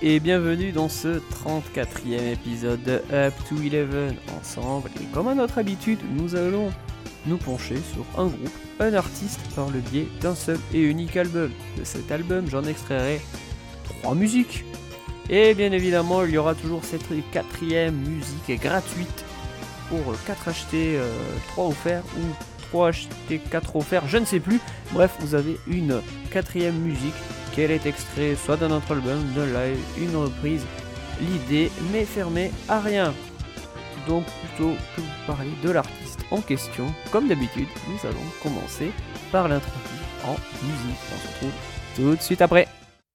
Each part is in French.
et bienvenue dans ce 34e épisode de Up to 11 ensemble. Et comme à notre habitude, nous allons nous pencher sur un groupe, un artiste par le biais d'un seul et unique album. De cet album, j'en extrairai 3 musiques. Et bien évidemment, il y aura toujours cette 4e musique gratuite pour 4 achetés, 3 offerts ou 3 achetés, 4 offerts, je ne sais plus. Bref, vous avez une 4e musique. Qu'elle est extrait soit d'un autre album, d'un live, une reprise. L'idée n'est fermée à rien. Donc plutôt que vous parler de l'artiste en question, comme d'habitude, nous allons commencer par l'introduction en musique. On se retrouve tout de suite après.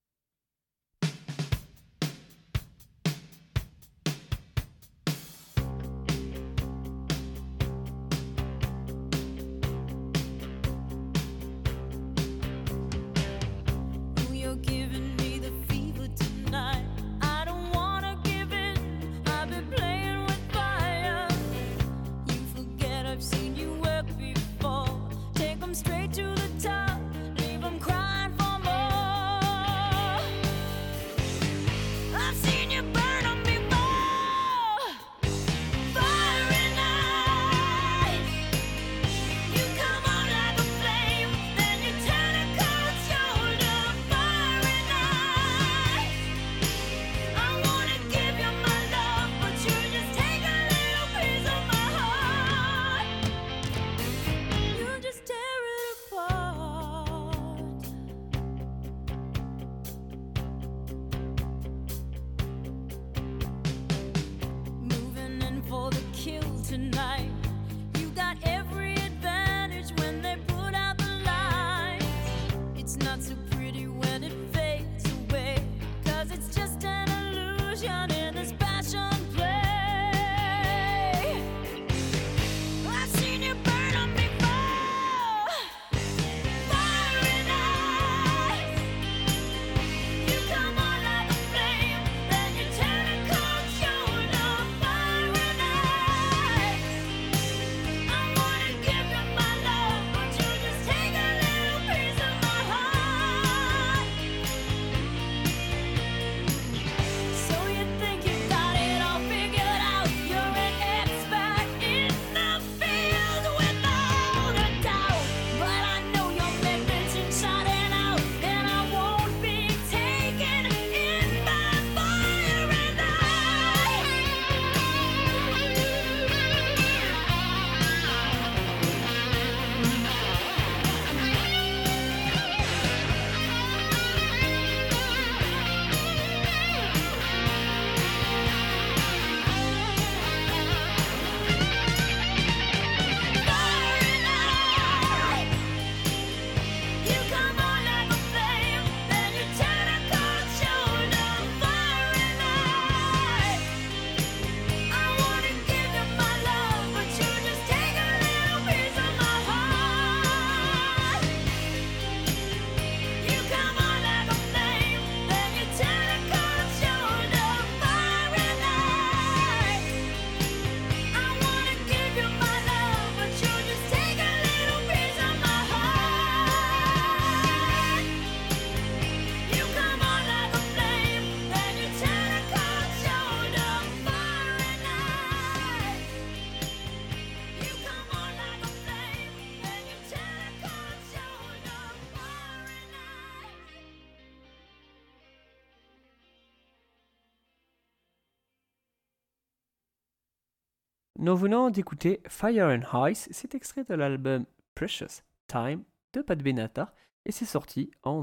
Nous venons d'écouter Fire and Ice, c'est extrait de l'album Precious Time de Pat Benatar et c'est sorti en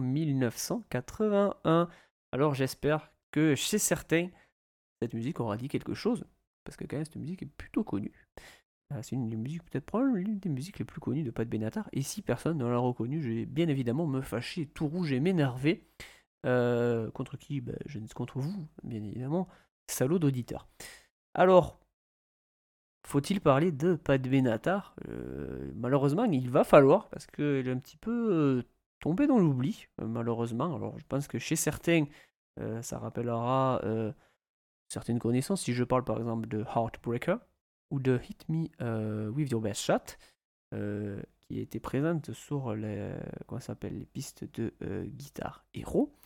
1981. Alors j'espère que chez certains, cette musique aura dit quelque chose, parce que quand même cette musique est plutôt connue. C'est une des musiques, peut-être probablement l'une des musiques les plus connues de Pat Benatar, et si personne ne l'a reconnu, je vais bien évidemment me fâcher tout rouge et m'énerver. Contre qui? Je ne sais contre vous, bien évidemment, salaud d'auditeur. Alors, faut-il parler de Pat Benatar? Malheureusement, il va falloir, parce qu'il est un petit peu tombé dans l'oubli, malheureusement. Alors, je pense que chez certains, ça rappellera certaines connaissances. Si je parle par exemple de Heartbreaker ou de Hit Me With Your Best Shot, qui était présente sur les pistes de Guitar Hero.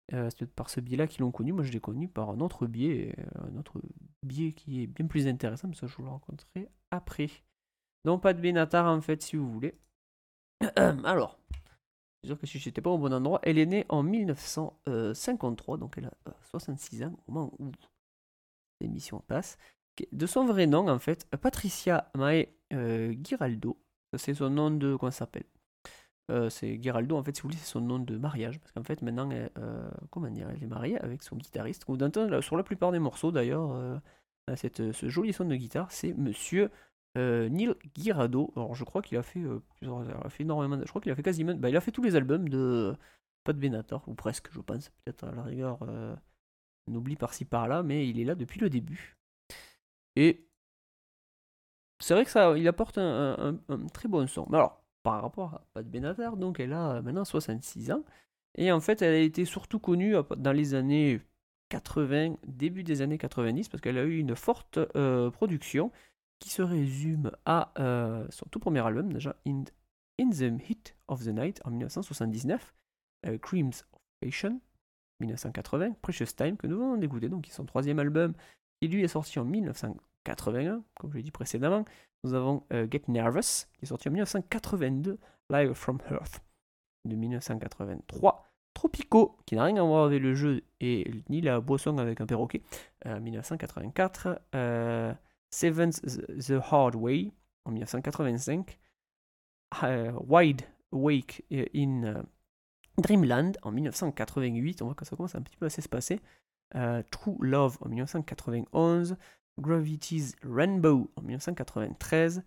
C'est peut-être par ce biais-là qu'ils l'ont connu. Moi, je l'ai connu par un autre biais qui est bien plus intéressant, mais ça, je vous le raconterai après. Donc, Pat Benatar, en fait, si vous voulez. Alors, c'est sûr que si j'étais pas au bon endroit, elle est née en 1953, donc elle a 66 ans au moment où l'émission passe. De son vrai nom, en fait, Patricia Mae Giraldo. C'est son nom de. Comment ça s'appelle C'est Giraldo, en fait, si vous voulez, c'est son nom de mariage. Parce qu'en fait, maintenant, comment dire, elle est mariée avec son guitariste. Vous entendez sur la plupart des morceaux, d'ailleurs, ce joli son de guitare, c'est Monsieur Neil Giraldo. Alors, je crois qu'il a fait il a fait énormément. Je crois qu'il a fait quasiment. Bah, il a fait tous les albums de Pat Benatar, ou presque, je pense. Peut-être à la rigueur, on oublie par-ci par-là, mais il est là depuis le début. Et c'est vrai que ça, il apporte un très bon son. Mais alors, par rapport à Pat Benatar, donc elle a maintenant 66 ans. Et en fait, elle a été surtout connue dans les années 80, début des années 90, parce qu'elle a eu une forte production qui se résume à son tout premier album, déjà, In the Heat of the Night, en 1979, Creams of Passion, 1980, Precious Time, que nous venons d'écouter, donc qui est son troisième album, qui lui est sorti en 1981, comme je l'ai dit précédemment. Nous avons Get Nervous, qui est sorti en 1982, Live from Earth, de 1983. Tropico, qui n'a rien à voir avec le jeu et ni la boisson avec un perroquet, 1984. Seventh the Hard Way, en 1985. Wide Awake in Dreamland, en 1988. On voit que ça commence un petit peu à s'espacer. True Love, en 1991. Gravity's Rainbow, en 1993.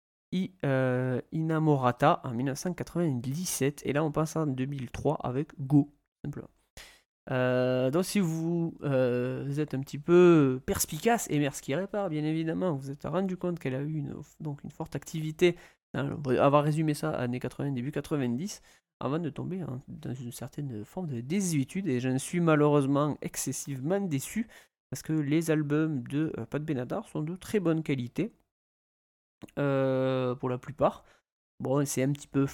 Inamorata en 1997 et là on passe en 2003 avec Go simplement. Donc si vous êtes un petit peu perspicace et merci répare bien évidemment, vous êtes rendu compte qu'elle a eu une forte activité, on va avoir résumé ça années 80 début 90 avant de tomber dans une certaine forme de désuétude et j'en suis malheureusement excessivement déçu parce que les albums de Pat Benatar sont de très bonne qualité. Pour la plupart. Bon, c'est un petit peu.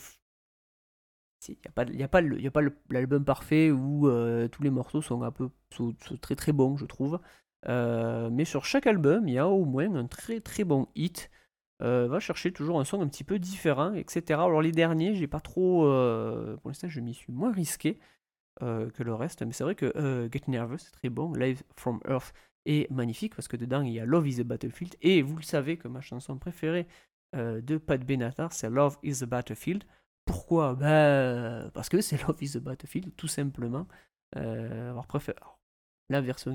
Il n'y a pas l'album parfait où tous les morceaux sont sont très très bons, je trouve. Mais sur chaque album, il y a au moins un très très bon hit. Va chercher toujours un son un petit peu différent, etc. Alors les derniers, j'ai pas trop. Pour l'instant, je m'y suis moins risqué que le reste. Mais c'est vrai que Get Nervous, c'est très bon. Live from Earth est magnifique parce que dedans, il y a Love is a Battlefield. Et vous le savez que ma chanson préférée de Pat Benatar, c'est Love is a Battlefield. Pourquoi parce que c'est Love is a Battlefield, tout simplement. Alors, la version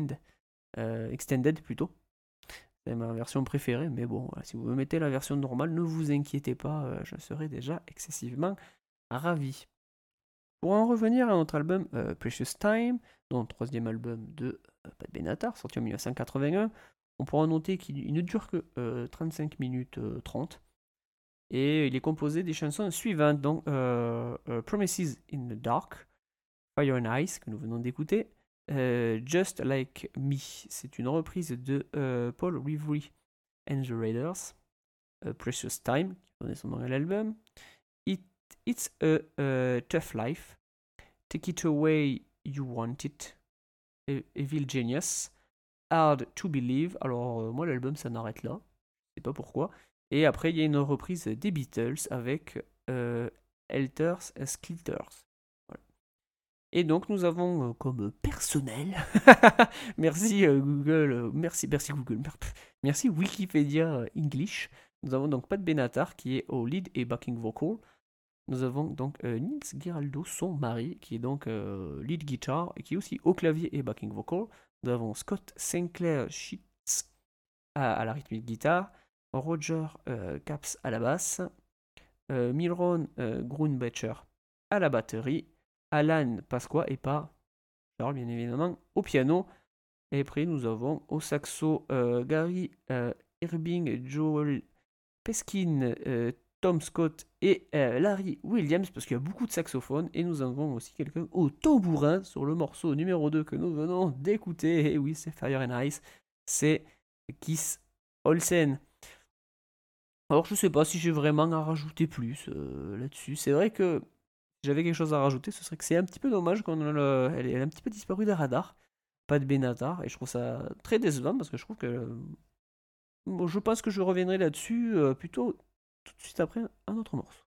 extended plutôt. C'est ma version préférée, mais bon, voilà, si vous me mettez la version normale, ne vous inquiétez pas, je serai déjà excessivement ravi. Pour en revenir à notre album Precious Time, donc troisième album de Pat Benatar, sorti en 1981, on pourra noter qu'il ne dure que 35 minutes 30. Et il est composé des chansons suivantes, donc Promises in the Dark, Fire and Ice, que nous venons d'écouter, Just Like Me, c'est une reprise de Paul Revery and the Raiders, Precious Time, qui donnait son nom à l'album, It's a Tough Life, Take It Away You Want It, Evil Genius, Hard to Believe. Alors moi l'album ça n'arrête là, je sais pas pourquoi. Et après il y a une reprise des Beatles avec Helters Skelters. Voilà. Et donc nous avons comme personnel, merci Google, merci Google, merci Wikipédia English. Nous avons donc Pat Benatar qui est au lead et backing vocal. Nous avons donc Nils Giraldo, son mari, qui est donc lead guitar et qui est aussi au clavier et backing vocal. Nous avons Scott Sinclair Sheets à la rythmique guitare, Roger Capps à la basse, Milron Grunbecher à la batterie, Alan Pasqua et pas Charles bien évidemment au piano. Et après nous avons au saxo Gary Irving, Joel Peskin, Tom Scott et Larry Williams, parce qu'il y a beaucoup de saxophones, et nous avons aussi quelqu'un au tambourin sur le morceau numéro 2 que nous venons d'écouter, et oui, c'est Fire and Ice, c'est Keith Olsen. Alors je sais pas si j'ai vraiment à rajouter plus là-dessus, c'est vrai que Si j'avais quelque chose à rajouter, ce serait que c'est un petit peu dommage elle est un petit peu disparue des radars. Pas de Benatar, et je trouve ça très décevant parce que je trouve que. Bon, je pense que je reviendrai là-dessus plutôt tout de suite après un autre morceau.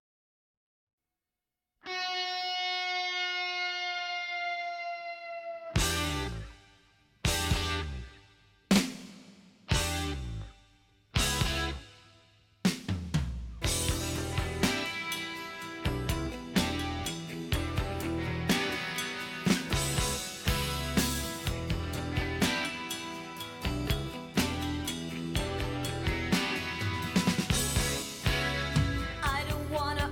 I don't wanna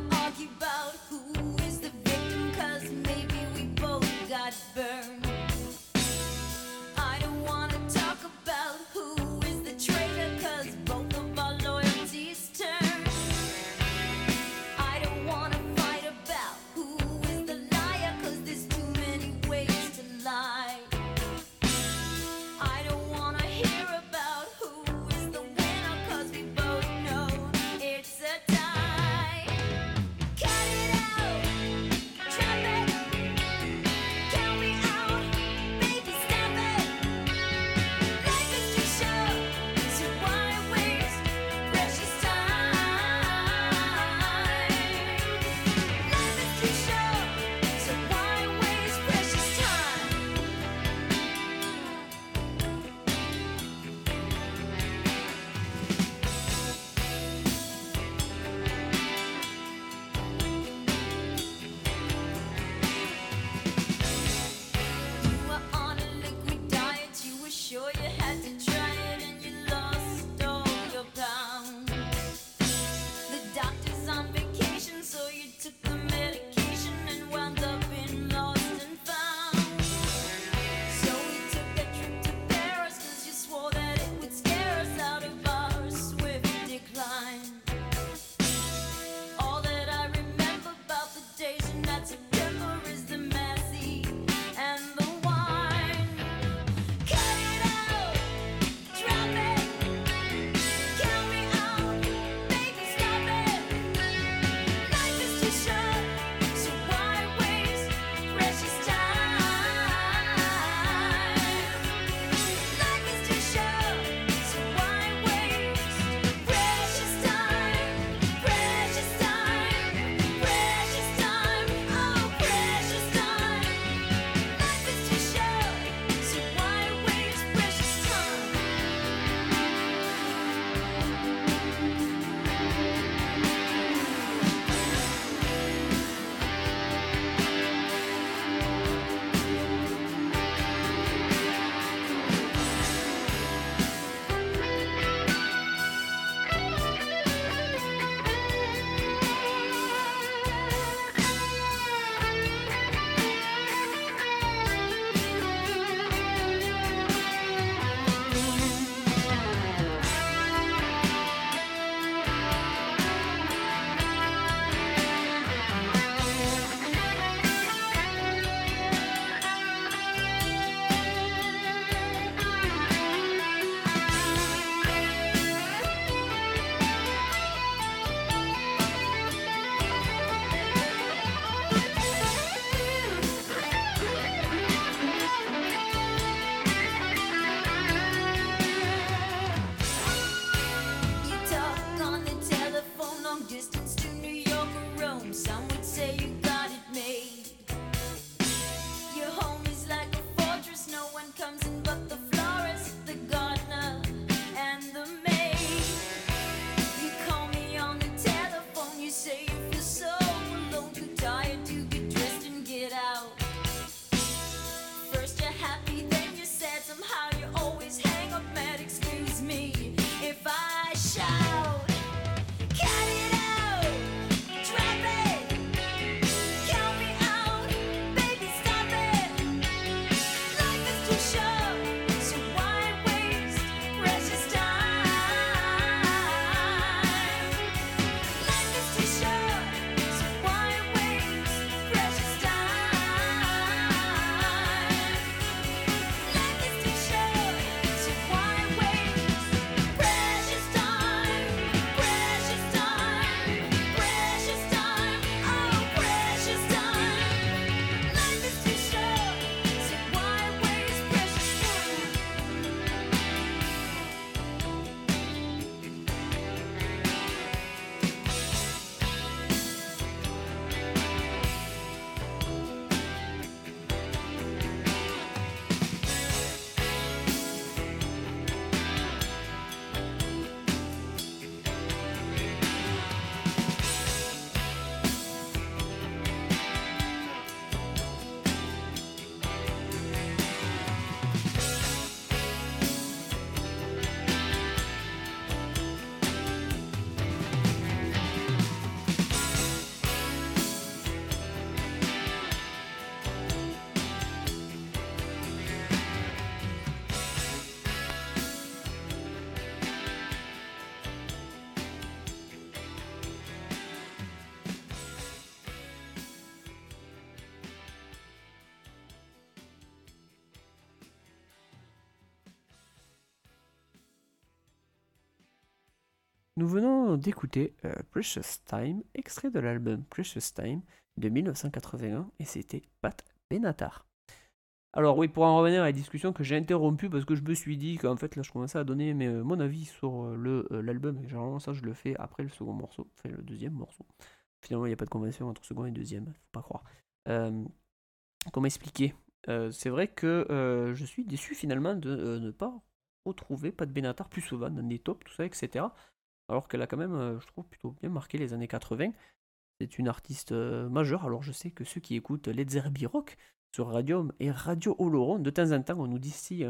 Nous venons d'écouter Precious Time, extrait de l'album Precious Time de 1981, et c'était Pat Benatar. Alors oui, pour en revenir à la discussion que j'ai interrompue parce que je me suis dit qu'en fait là je commençais à donner mon avis sur l'album, et généralement ça je le fais après le second morceau, enfin le deuxième morceau. Finalement il n'y a pas de conversion entre second et deuxième, faut pas croire. Euh, Comment expliquer? C'est vrai que je suis déçu finalement de ne pas retrouver Pat Benatar plus souvent dans des tops, tout ça, etc. Alors qu'elle a quand même, je trouve, plutôt bien marqué les années 80. C'est une artiste majeure. Alors je sais que ceux qui écoutent Led Zeppelin Rock sur Radium et Radio Oloron, de temps en temps, on nous dit ici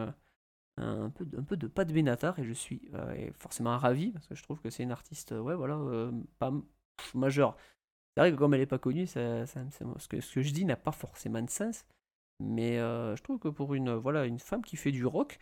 un peu de Pat Benatar, et je suis forcément ravi parce que je trouve que c'est une artiste, ouais, voilà, pas majeure. C'est vrai que comme elle n'est pas connue, ce que je dis n'a pas forcément de sens. Mais je trouve que pour voilà, une femme qui fait du rock,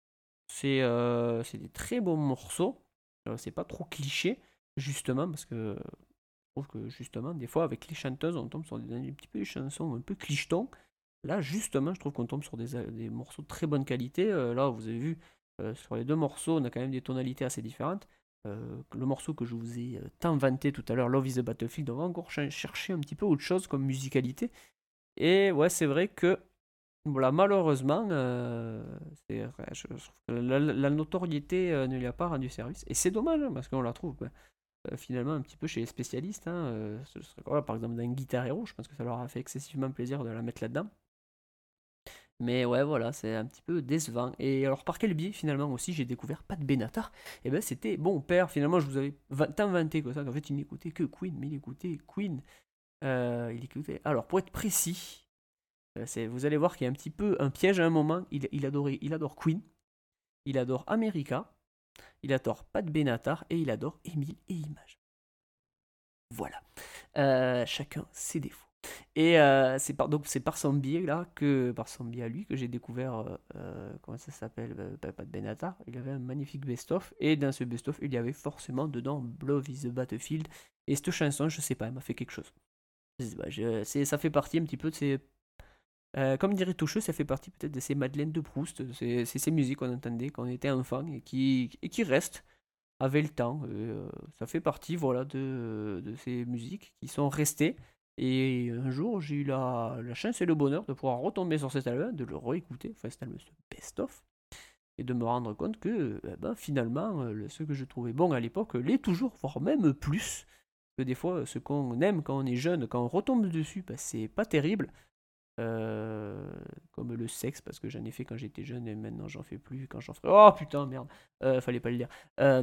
c'est des très bons morceaux. C'est pas trop cliché, justement, parce que je trouve que justement, des fois, avec les chanteuses, on tombe sur un petit peu des chansons un peu clichetons. Là, justement, je trouve qu'on tombe sur des morceaux de très bonne qualité. Là, vous avez vu, sur les deux morceaux, on a quand même des tonalités assez différentes. Le morceau que je vous ai tant vanté tout à l'heure, Love is a Battlefield, on va encore chercher un petit peu autre chose comme musicalité. Et ouais, c'est vrai que voilà, malheureusement, ouais, je trouve que la notoriété ne lui a pas rendu service. Et c'est dommage, hein, parce qu'on la trouve finalement un petit peu chez les spécialistes. Hein, ce serait, voilà, par exemple, dans Guitar Hero, je pense que ça leur a fait excessivement plaisir de la mettre là-dedans. Mais ouais, voilà, c'est un petit peu décevant. Et alors, par quel biais, finalement, aussi, j'ai découvert Pat Benatar? Et ben, c'était bon père, finalement, je vous avais tant vanté comme ça, qu'en fait, il n'écoutait que Queen, mais il écoutait Queen. Il écoutait. Alors, pour être précis, vous allez voir qu'il y a un petit peu un piège à un moment. Il adore Queen, il adore America, il adore Pat Benatar, et il adore Émile et Images. Voilà. Chacun ses défauts. Et c'est par son biais là par son biais à lui que j'ai découvert comment ça s'appelle, Pat Benatar. Il avait un magnifique best-of, et dans ce best-of il y avait forcément dedans Love is the Battlefield, et cette chanson, je sais pas, elle m'a fait quelque chose. Je sais pas, ça fait partie un petit peu de ces comme dirait Toucheux, ça fait partie peut-être de ces Madeleines de Proust, c'est ces musiques qu'on entendait quand on était enfant, et qui restent avec le temps. Ça fait partie, voilà, de ces musiques qui sont restées. Et un jour, j'ai eu la chance et le bonheur de pouvoir retomber sur cet album, de le réécouter, enfin cet album, ce best-of, et de me rendre compte que ben, finalement, ce que je trouvais bon à l'époque l'est toujours, voire même plus. Que des fois, ce qu'on aime quand on est jeune, quand on retombe dessus, ben, c'est pas terrible. Euh, Comme le sexe, parce que j'en ai fait quand j'étais jeune et maintenant j'en fais plus quand j'en ferai. Oh putain, merde, fallait pas le dire.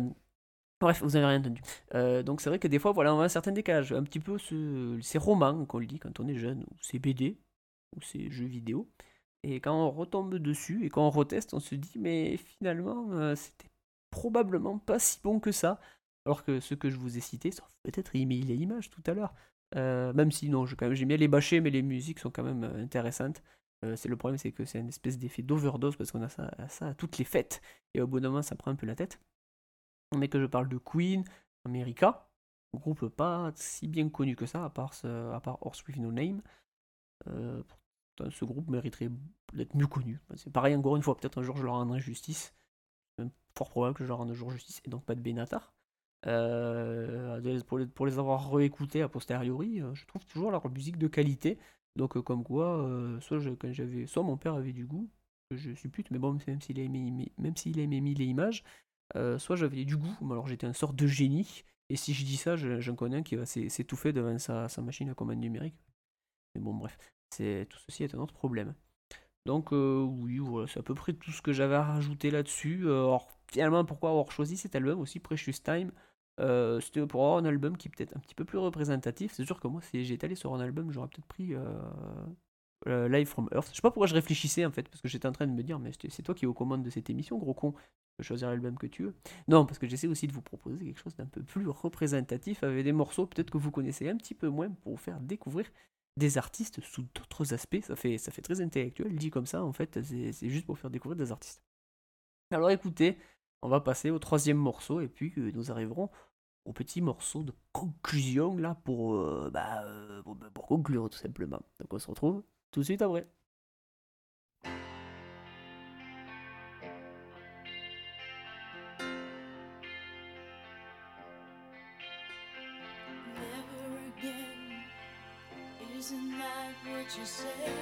Bref, vous avez rien entendu. Donc c'est vrai que des fois, voilà, on a un certain décalage. Un petit peu ces romans qu'on lit quand on est jeune, ou ces BD, ou ces jeux vidéo. Et quand on retombe dessus et quand on reteste, on se dit, mais finalement, c'était probablement pas si bon que ça. Alors que ce que je vous ai cité, sauf peut-être Emile et Images tout à l'heure. Même si non, quand même, j'aime bien les bâcher, mais les musiques sont quand même intéressantes. C'est le problème, c'est que c'est une espèce d'effet d'overdose parce qu'on a ça à toutes les fêtes. Et au bout d'un moment, ça prend un peu la tête. Mais que je parle de Queen, America, groupe pas si bien connu que ça, à part Horse with No Name. Pourtant, ce groupe mériterait d'être mieux connu. C'est pareil, encore une fois, peut-être un jour je leur rendrai justice. C'est même fort probable que je leur rende un jour justice, et donc pas de Benatar. Pour les avoir réécoutés a posteriori, je trouve toujours leur musique de qualité. Donc, comme quoi, soit mon père avait du goût, que je suppute, mais bon, même s'il aimait les images, soit j'avais du goût, mais alors j'étais un sort de génie, et si je dis ça, j'en connais un qui va s'étouffer devant sa machine à commande numérique. Mais bon, bref, tout ceci est un autre problème. Donc, oui, voilà, c'est à peu près tout ce que j'avais à rajouter là-dessus. Alors, finalement, pourquoi avoir choisi cet album aussi, Precious Time? C'était pour avoir un album qui est peut-être un petit peu plus représentatif. C'est sûr que moi, si j'étais allé sur un album, j'aurais peut-être pris Live from Earth. Je sais pas pourquoi je réfléchissais en fait, parce que j'étais en train de me dire, mais c'est toi qui es aux commandes de cette émission, gros con. Tu peux choisir l'album que tu veux. Non, parce que j'essaie aussi de vous proposer quelque chose d'un peu plus représentatif, avec des morceaux peut-être que vous connaissez un petit peu moins, pour vous faire découvrir des artistes sous d'autres aspects. Ça fait très intellectuel, dit comme ça, en fait, c'est juste pour faire découvrir des artistes. Alors écoutez, on va passer au troisième morceau, et puis nous arriverons au petit morceau de conclusion là pour conclure tout simplement. Donc on se retrouve tout de suite après. Isn't that what you said?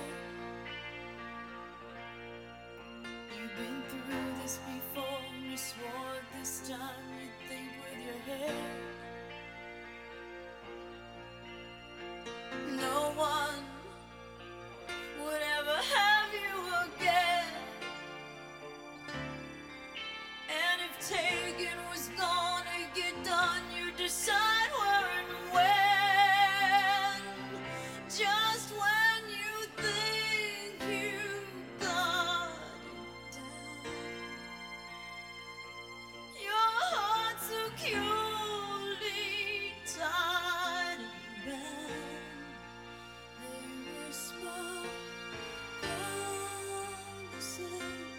You've been through this before, you swore this time you'd think with your head. No one would ever have you again. And if taken was gonna get done, you decide where and when. Just when you think you got it down, your heart securely tied and bound. They whisper promises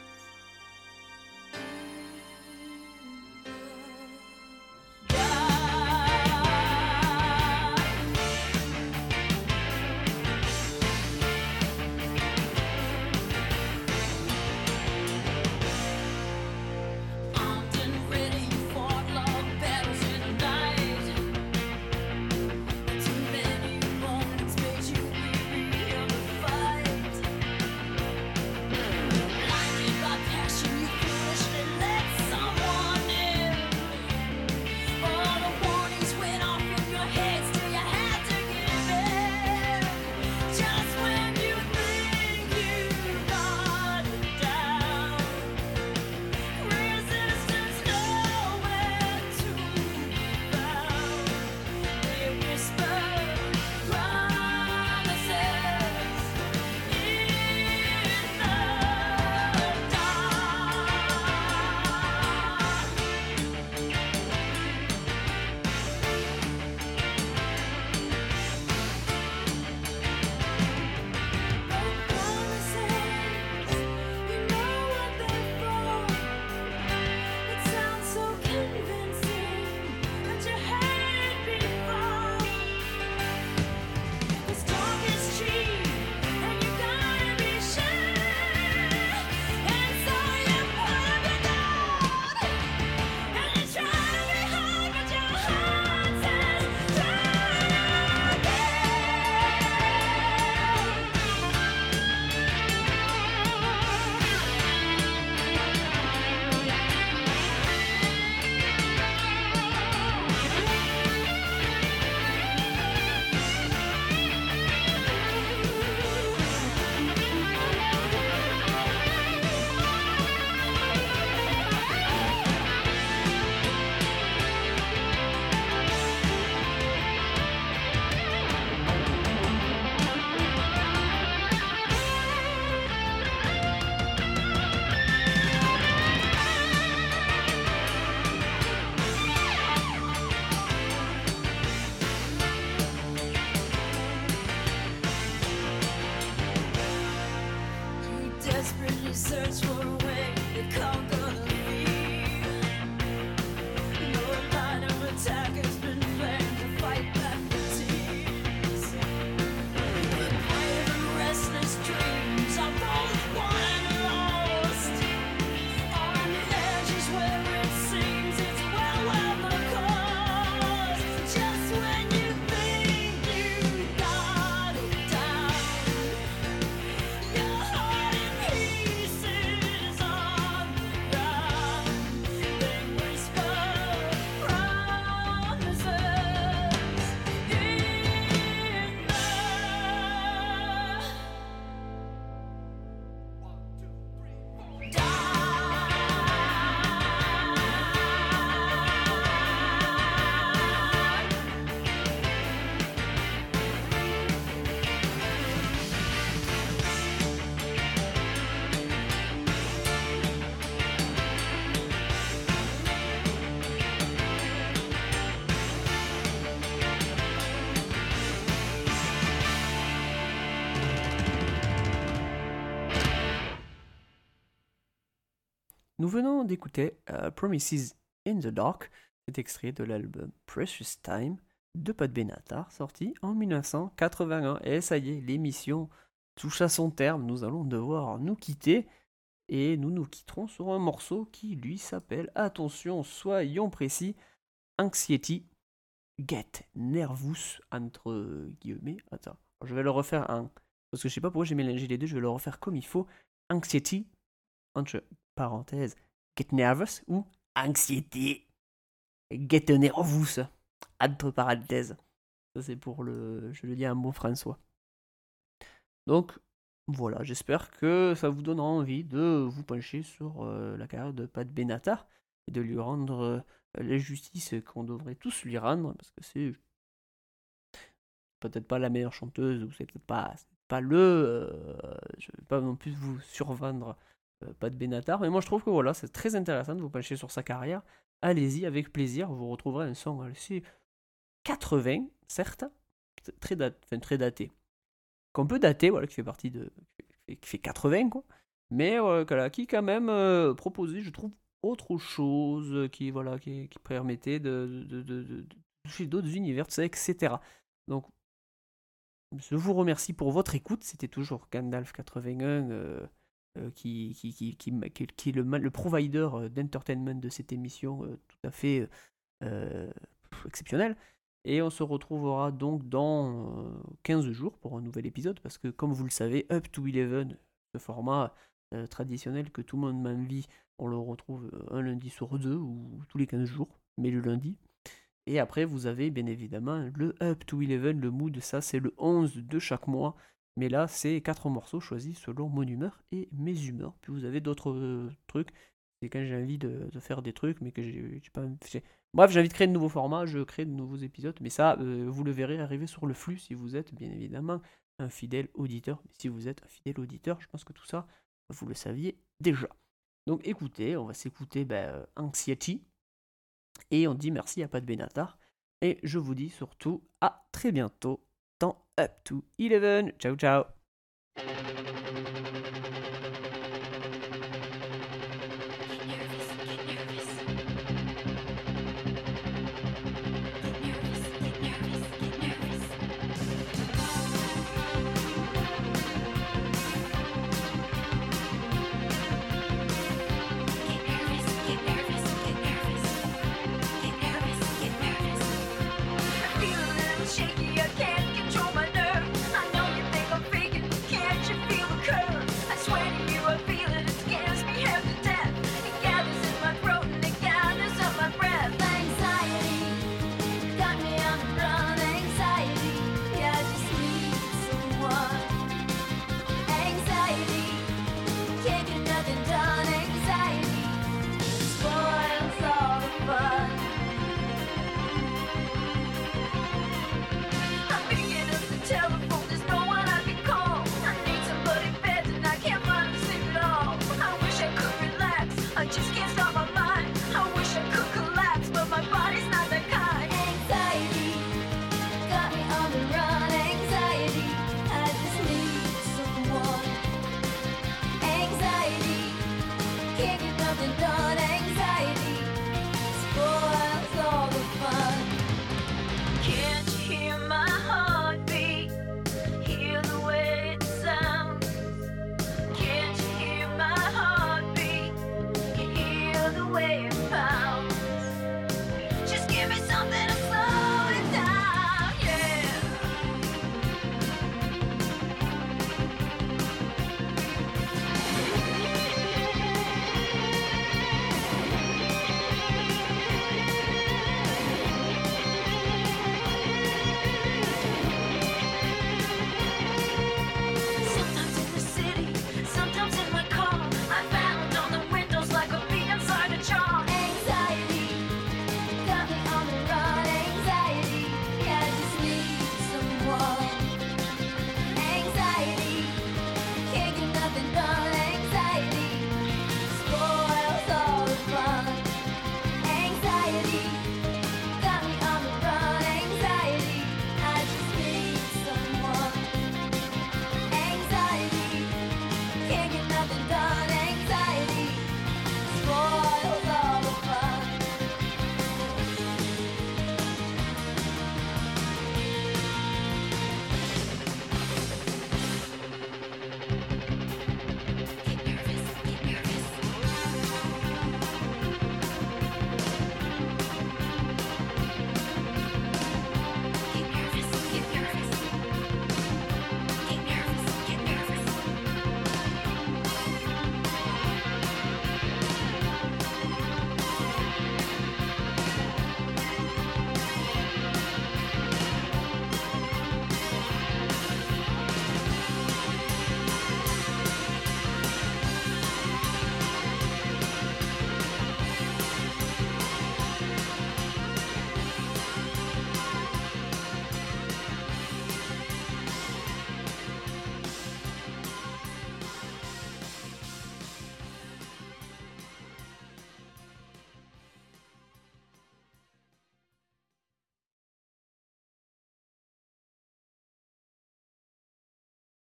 in the dark. Often ready for love battles in the night. Too many moments made you weary of the fight. Blinded by passion, you foolishly let someone in. All the warnings went off in your head, still you had to give in. Just when you think you got it down, resistance nowhere to be found. They whisper promises in the dark. Promises, you know what they're for. It sounds so convincing, but you heard it before. 'Cause talk is cheap, and you gotta be sure. And so you put up your guard, and you try to be hard, but your heart says try You desperately search for a way to conquer the fear. No line of attack has been planned to fight back the tears. The brave and restless dreams are both won and lost. On the edges where it seems it's well worth the cost. Just when you think you got it down, your heart in pieces on the ground. They whisper promises in the dark. Nous venons d'écouter Promises in the Dark, cet extrait de l'album Precious Time de Pat Benatar, sorti en 1981. Et ça y est, l'émission touche à son terme, nous allons devoir nous quitter. Et nous nous quitterons sur un morceau qui lui s'appelle, attention, soyons précis, Anxiety Get Nervous, entre guillemets, attends, Je vais le refaire en... Parce que je sais pas pourquoi j'ai mélangé les deux, je vais le refaire comme il faut. Anxiety, entre parenthèses, get nervous, ou anxiété, get nervous, entre parenthèses. Ça c'est pour le... Je le dis à un bon François. Donc, voilà, j'espère que ça vous donnera envie de vous pencher sur la carrière de Pat Benatar et de lui rendre la justice qu'on devrait tous lui rendre, parce que c'est peut-être pas la meilleure chanteuse, ou c'est peut-être pas le... je vais pas non plus vous survendre Pat Benatar, mais moi je trouve que voilà, c'est très intéressant de vous pencher sur sa carrière. Allez-y, avec plaisir, vous retrouverez un son assez 80, certes, très daté, qu'on peut dater, voilà, qui fait partie de... qui fait 80, quoi, mais voilà, qui quand même proposait, je trouve, autre chose, qui permettait de toucher d'autres univers, tout ça, etc. Donc, je vous remercie pour votre écoute. C'était toujours Gandalf81 qui est le provider d'entertainment de cette émission tout à fait euh, exceptionnel. Et on se retrouvera donc dans 15 jours pour un nouvel épisode, parce que comme vous le savez, Up to 11, ce format traditionnel que tout le monde m'envie, on le retrouve un lundi sur deux ou tous les 15 jours, mais le lundi. Et après, vous avez bien évidemment le Up to 11, le mood, ça c'est le 11 de chaque mois. Mais là, c'est 4 morceaux choisis selon mon humeur et mes humeurs. Puis vous avez d'autres trucs. C'est quand j'ai envie de faire des trucs, mais que j'ai pas. Bref, j'ai envie de créer de nouveaux formats, je crée de nouveaux épisodes. Mais ça, vous le verrez arriver sur le flux si vous êtes bien évidemment un fidèle auditeur. Mais si vous êtes un fidèle auditeur, je pense que tout ça, vous le saviez déjà. Donc écoutez, on va s'écouter Anxiety. Et on dit merci à Pat Benatar. Et je vous dis surtout à très bientôt dans Up to 11. Ciao ciao.